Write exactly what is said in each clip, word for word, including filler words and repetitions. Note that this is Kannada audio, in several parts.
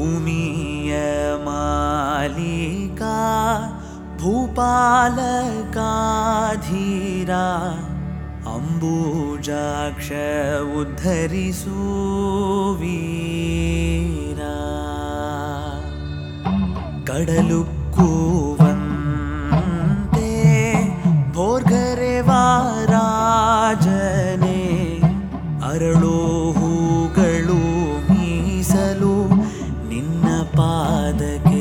ಭೂಮಿಯ ಮಾಲೀಕ ಭೂಪಾಲಕಾಧೀರ ಅಂಬುಜಾಕ್ಷ ಉದ್ಧರಿಸು ವೀರ ಕಡಲುಕ್ಕುವಂತೆ ಭೋರ್ಗರೆವ ರಾಜನೇ ಅರಳೋ ಹೂಗಳು ಮೀಸಲು ನಿನ್ನ ಪಾದಕ್ಕೆ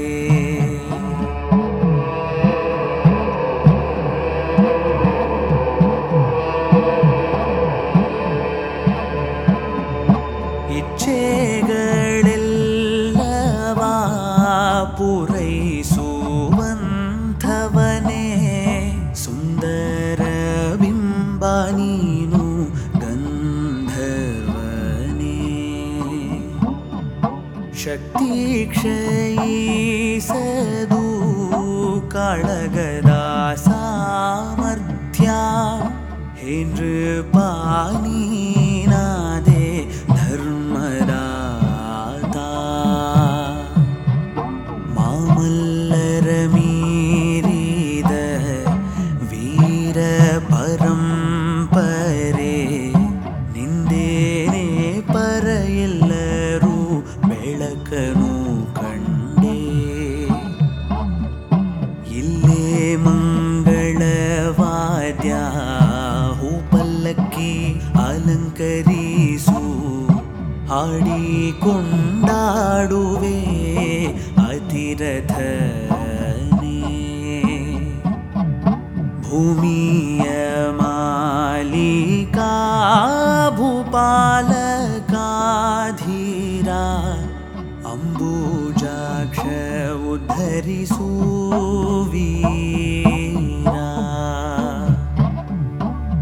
ಇಚ್ಛೆಗಳೆಲ್ಲವ ಪೂರೈಸುವಂಥವನೇ ಸುಂದರ ಬಿಂಬ ನೀನು ಗಂಧರ್ವನೇ ಶಕ್ತಿ ಕ್ಷಯಿಸದು ಕಾಳಗದ ಸಾಮರ್ಥ್ಯ ಹೇ ನೃಪಾನೀನಾದೆ ಧರ್ಮರಾತ ಮಾಮಲ್ಲರ ಮೀರಿದ ವೀರ ಪರಂಪರೆ ನಿಂದೇನೆ ಪರ ಎಲ್ಲರೂ ಬೆಳಕನು ಕಂಡೇ ಇಲ್ಲೇ ಮಂಗಳವಾದ್ಯ ಹೂಪಲ್ಲಕ್ಕಿ ಅಲಂಕರಿಸು ಹಾಡಿಕೊಂಡಾಡುವೆ ಅತಿರಥನೇ ಭೂಮಿಯ ಮಾಲೀಕ ಭೂಪಾಲಕಾಧೀರ ಅಂಬುಜಾಕ್ಷ ಉದ್ಧರಿಸು ವೀರ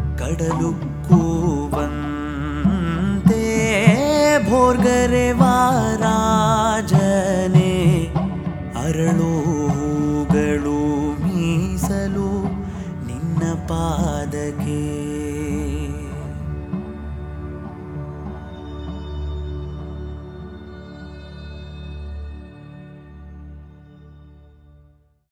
ಕಡಲುಕ್ಕುವಂತೆ ಭೋರ್ಗರೆವ